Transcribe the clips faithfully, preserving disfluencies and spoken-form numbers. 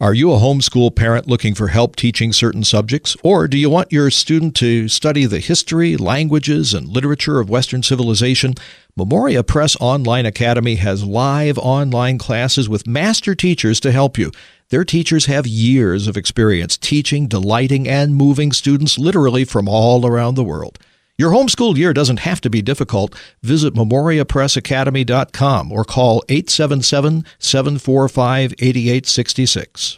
Are you a homeschool parent looking for help teaching certain subjects? Or do you want your student to study the history, languages, and literature of Western civilization? Memoria Press Online Academy has live online classes with master teachers to help you. Their teachers have years of experience teaching, delighting, and moving students literally from all around the world. Your homeschool year doesn't have to be difficult. Visit memoria press academy dot com or call eight seven seven, seven four five, eight eight six six.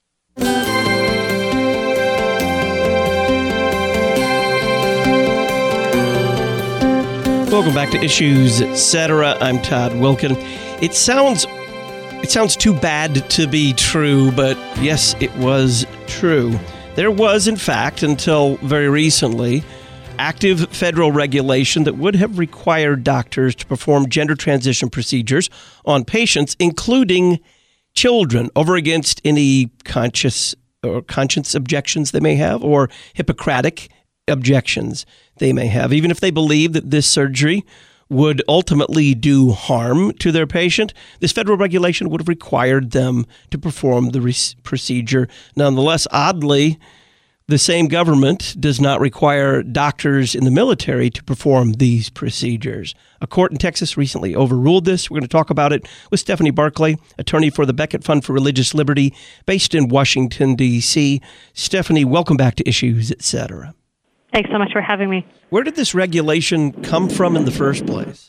Welcome back to Issues, et cetera. I'm Todd Wilkin. It sounds it sounds too bad to be true, but yes, it was true. There was, in fact, until very recently, active federal regulation that would have required doctors to perform gender transition procedures on patients, including children, over against any conscious or conscience objections they may have or Hippocratic objections they may have, even if they believe that this surgery would ultimately do harm to their patient. This federal regulation would have required them to perform the re- procedure. Nonetheless, oddly, the same government does not require doctors in the military to perform these procedures. A court in Texas recently overruled this. We're going to talk about it with Stephanie Barclay, attorney for the Becket Fund for Religious Liberty, based in Washington, D C Stephanie, welcome back to Issues, et cetera. Thanks so much for having me. Where did this regulation come from in the first place?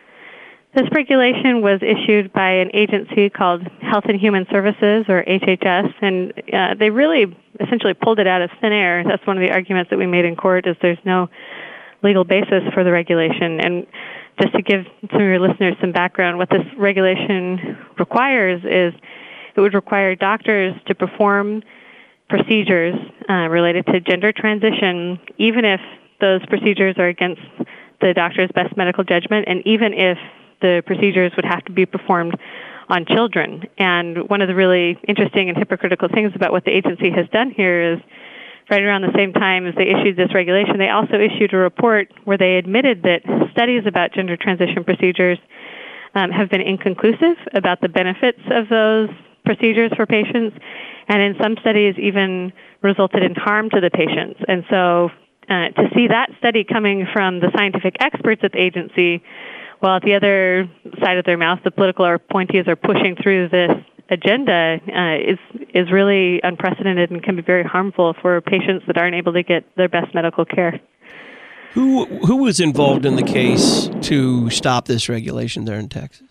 This regulation was issued by an agency called Health and Human Services, or H H S, and uh, they really essentially pulled it out of thin air. That's one of the arguments that we made in court, is there's no legal basis for the regulation. And just to give some of your listeners some background, what this regulation requires is it would require doctors to perform procedures uh, related to gender transition, even if those procedures are against the doctor's best medical judgment, and even if the procedures would have to be performed on children. And one of the really interesting and hypocritical things about what the agency has done here is right around the same time as they issued this regulation, they also issued a report where they admitted that studies about gender transition procedures um, have been inconclusive about the benefits of those procedures for patients, and in some studies even resulted in harm to the patients. And so uh, to see that study coming from the scientific experts at the agency, while at the other side of their mouth, the political appointees are pushing through this agenda, uh, is is really unprecedented and can be very harmful for patients that aren't able to get their best medical care. Who who was involved in the case to stop this regulation there in Texas?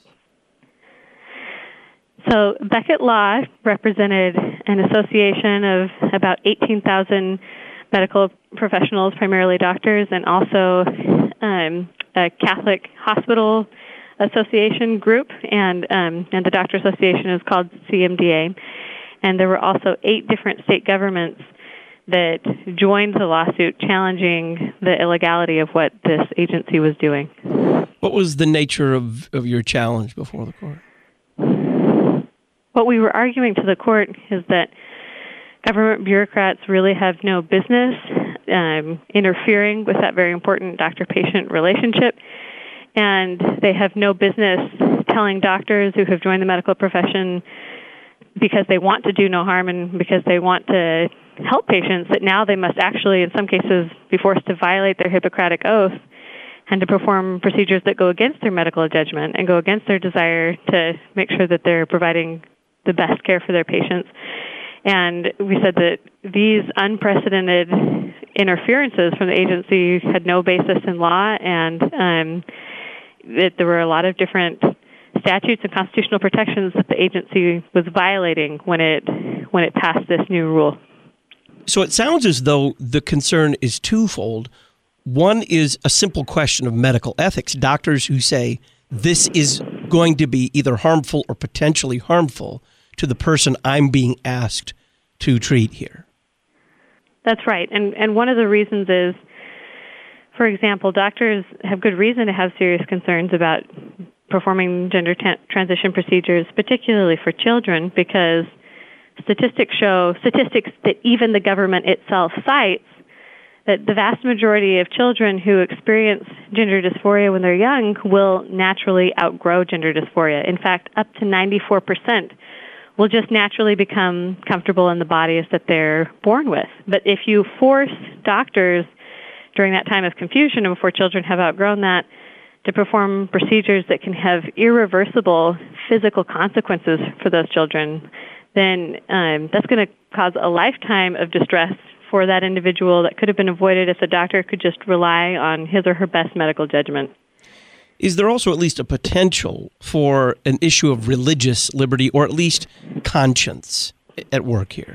So Becket Law represented an association of about eighteen thousand medical professionals, primarily doctors, and also um, a Catholic Hospital Association group, and um, and the Doctor Association is called C M D A. And there were also eight different state governments that joined the lawsuit challenging the illegality of what this agency was doing. What was the nature of, of your challenge before the court? What we were arguing to the court is that government bureaucrats really have no business um, interfering with that very important doctor-patient relationship, and they have no business telling doctors who have joined the medical profession because they want to do no harm and because they want to help patients that now they must actually, in some cases, be forced to violate their Hippocratic oath and to perform procedures that go against their medical judgment and go against their desire to make sure that they're providing the best care for their patients. And we said that these unprecedented interferences from the agency had no basis in law, and um, that there were a lot of different statutes and constitutional protections that the agency was violating when it when it passed this new rule. So it sounds as though the concern is twofold. One is a simple question of medical ethics. Doctors who say this is going to be either harmful or potentially harmful to the person I'm being asked to treat here. That's right. And and one of the reasons is, for example, doctors have good reason to have serious concerns about performing gender t- transition procedures, particularly for children, because statistics show, statistics that even the government itself cites, that the vast majority of children who experience gender dysphoria when they're young will naturally outgrow gender dysphoria. In fact, up to ninety-four percent will just naturally become comfortable in the bodies that they're born with. But if you force doctors during that time of confusion and before children have outgrown that to perform procedures that can have irreversible physical consequences for those children, then um, that's going to cause a lifetime of distress for that individual that could have been avoided if the doctor could just rely on his or her best medical judgment. Is there also at least a potential for an issue of religious liberty or at least conscience at work here?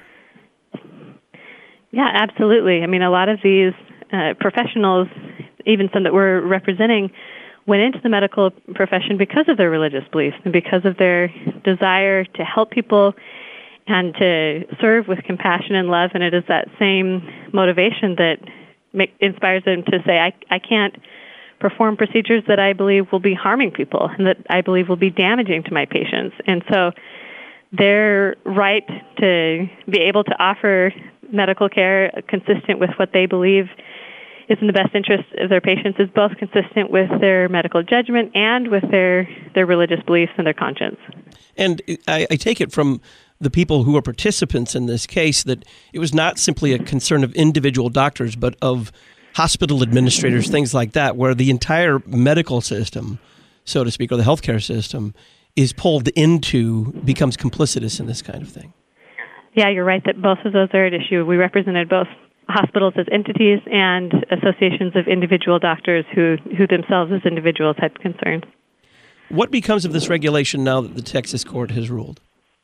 Yeah, absolutely. I mean, a lot of these uh, professionals, even some that we're representing, went into the medical profession because of their religious beliefs and because of their desire to help people and to serve with compassion and love. And it is that same motivation that make, inspires them to say, I, I can't perform procedures that I believe will be harming people and that I believe will be damaging to my patients. And so their right to be able to offer medical care consistent with what they believe is in the best interest of their patients is both consistent with their medical judgment and with their, their religious beliefs and their conscience. And I, I take it from the people who are participants in this case that it was not simply a concern of individual doctors, but of hospital administrators, things like that, where the entire medical system, so to speak, or the healthcare system, is pulled into, becomes complicitous in this kind of thing. Yeah, you're right that both of those are at issue. We represented both hospitals as entities and associations of individual doctors who, who themselves as individuals had concerns. What becomes of this regulation now that the Texas court has ruled?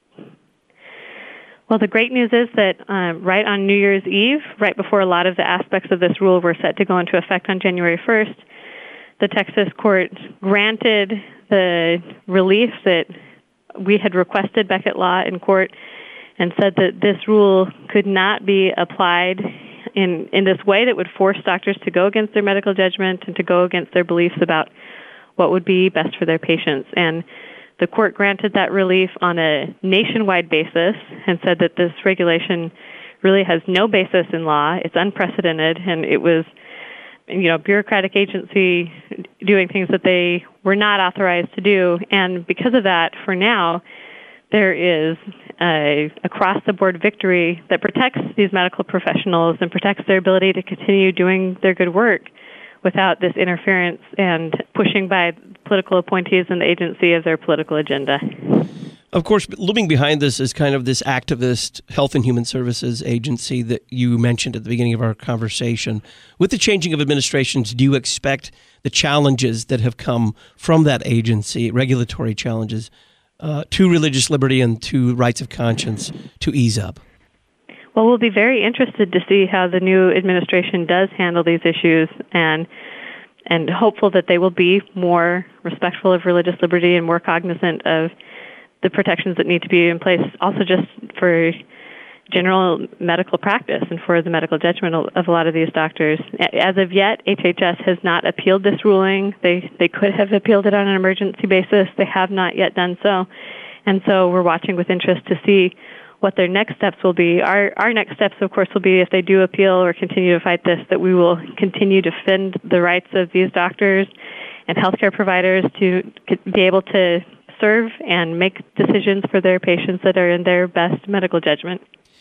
Well, the great news is that uh, right on New Year's Eve, right before a lot of the aspects of this rule were set to go into effect on January first, the Texas court granted the relief that we had requested Beckett Law in court and said that this rule could not be applied in, in this way that would force doctors to go against their medical judgment and to go against their beliefs about what would be best for their patients. And the court granted that relief on a nationwide basis and said that this regulation really has no basis in law. It's unprecedented, and it was, you know, bureaucratic agency doing things that they were not authorized to do. And because of that, for now, there is a across-the-board victory that protects these medical professionals and protects their ability to continue doing their good work without this interference and pushing by political appointees and the agency of their political agenda. Of course, looming behind this is kind of this activist Health and Human Services agency that you mentioned at the beginning of our conversation. With the changing of administrations, do you expect the challenges that have come from that agency, regulatory challenges, uh, to religious liberty and to rights of conscience to ease up? Well, we'll be very interested to see how the new administration does handle these issues and and hopeful that they will be more respectful of religious liberty and more cognizant of the protections that need to be in place, also just for general medical practice and for the medical judgment of a lot of these doctors. As of yet, H H S has not appealed this ruling. They they could have appealed it on an emergency basis. They have not yet done so. And so we're watching with interest to see what their next steps will be. Our our next steps, of course, will be if they do appeal or continue to fight this, that we will continue to defend the rights of these doctors and healthcare providers to be able to serve and make decisions for their patients that are in their best medical judgment.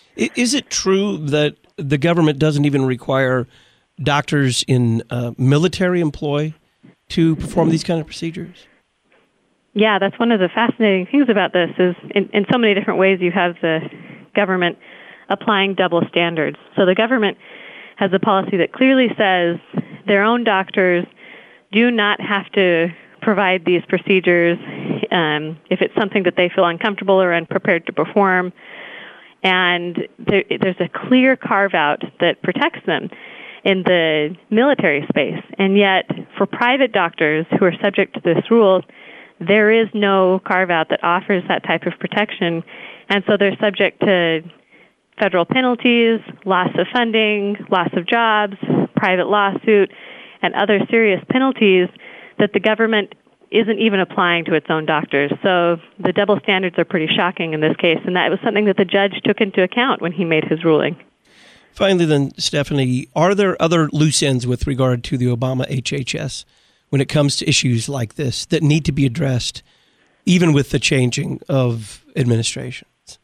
Is it true that the government doesn't even require doctors in uh, military employ to perform these kind of procedures? Yeah, that's one of the fascinating things about this is in, in so many different ways you have the government applying double standards. So the government has a policy that clearly says their own doctors do not have to provide these procedures um, if it's something that they feel uncomfortable or unprepared to perform. And there, there's a clear carve-out that protects them in the military space. And yet, for private doctors who are subject to this rule, there is no carve-out that offers that type of protection, and so they're subject to federal penalties, loss of funding, loss of jobs, private lawsuit, and other serious penalties that the government isn't even applying to its own doctors. So the double standards are pretty shocking in this case, and that was something that the judge took into account when he made his ruling. Finally then, Stephanie, are there other loose ends with regard to the Obama H H S when it comes to issues like this that need to be addressed, even with the changing of administrations?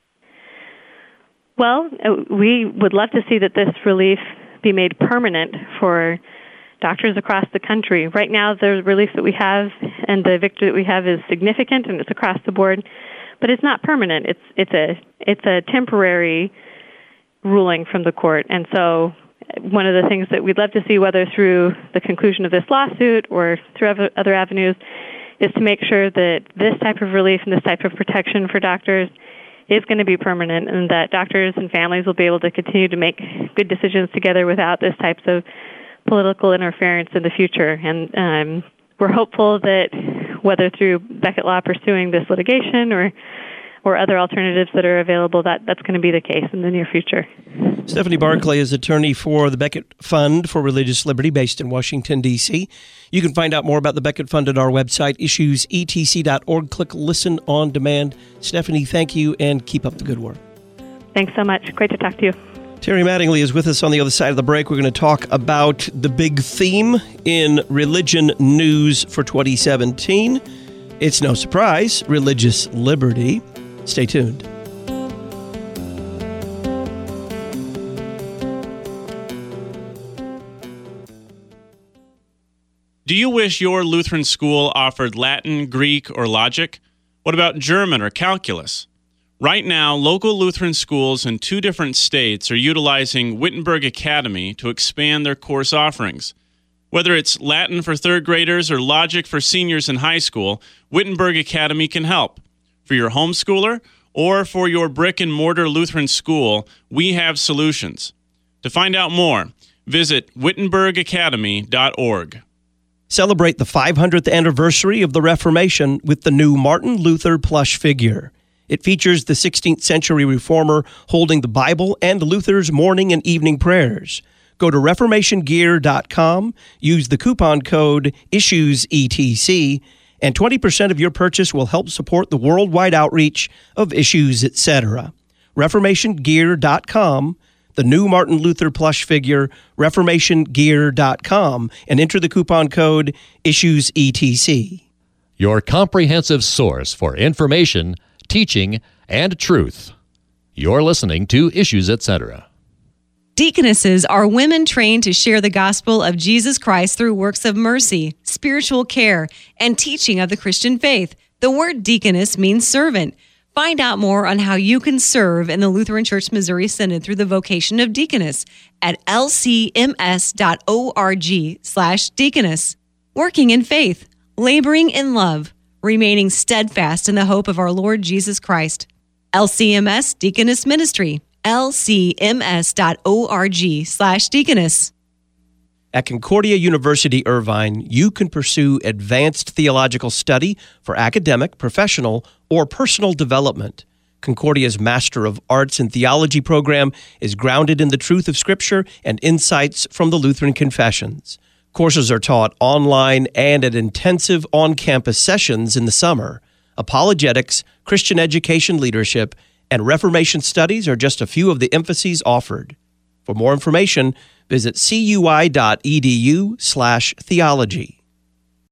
Well, we would love to see that this relief be made permanent for doctors across the country. Right now, the relief that we have and the victory that we have is significant, and it's across the board, but it's not permanent. It's it's a it's a temporary ruling from the court, and so one of the things that we'd love to see, whether through the conclusion of this lawsuit or through other avenues, is to make sure that this type of relief and this type of protection for doctors is going to be permanent, and that doctors and families will be able to continue to make good decisions together without this types of political interference in the future. And um, we're hopeful that whether through Becket Law pursuing this litigation or or other alternatives that are available, that that's going to be the case in the near future. Stephanie Barclay is attorney for the Becket Fund for Religious Liberty based in Washington, D C You can find out more about the Becket Fund at our website, issues e t c dot org. Click Listen on Demand. Stephanie, thank you, and keep up the good work. Thanks so much. Great to talk to you. Terry Mattingly is with us on the other side of the break. We're going to talk about the big theme in religion news for twenty seventeen. It's no surprise, religious liberty. Stay tuned. Do you wish your Lutheran school offered Latin, Greek, or logic? What about German or calculus? Right now, local Lutheran schools in two different states are utilizing Wittenberg Academy to expand their course offerings. Whether it's Latin for third graders or logic for seniors in high school, Wittenberg Academy can help. For your homeschooler or for your brick-and-mortar Lutheran school, we have solutions. To find out more, visit wittenberg academy dot org. Celebrate the five hundredth anniversary of the Reformation with the new Martin Luther plush figure. It features the sixteenth century reformer holding the Bible and Luther's morning and evening prayers. Go to reformation gear dot com, use the coupon code issues E T C, and twenty percent of your purchase will help support the worldwide outreach of Issues, et cetera. reformation gear dot com, the new Martin Luther plush figure, reformation gear dot com, and enter the coupon code issues E T C. Your comprehensive source for information, teaching, and truth. You're listening to Issues, et cetera. Deaconesses are women trained to share the gospel of Jesus Christ through works of mercy, spiritual care, and teaching of the Christian faith. The word deaconess means servant. Find out more on how you can serve in the Lutheran Church Missouri Synod through the vocation of deaconess at l c m s dot org slash deaconess. Working in faith, laboring in love, remaining steadfast in the hope of our Lord Jesus Christ. L C M S Deaconess Ministry. l c m s dot org slash deaconess. At Concordia University Irvine, you can pursue advanced theological study for academic, professional, or personal development. Concordia's Master of Arts in Theology program is grounded in the truth of Scripture and insights from the Lutheran Confessions. Courses are taught online and at intensive on-campus sessions in the summer. Apologetics, Christian education leadership, and Reformation studies are just a few of the emphases offered. For more information, visit cui dot e d u slash theology.